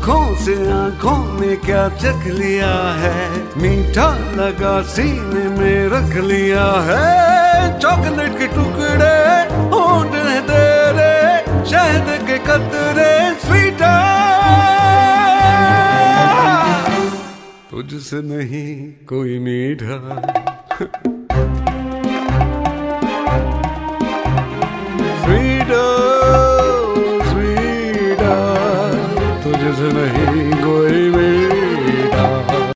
आंखों से आंखों ने क्या चख लिया है, मीठा लगा सीने में रख लिया है। चॉकलेट के टुकड़े होंठ हैं तेरे, शहद के कतरे स्वीटा, तुझसे नहीं कोई मीठा।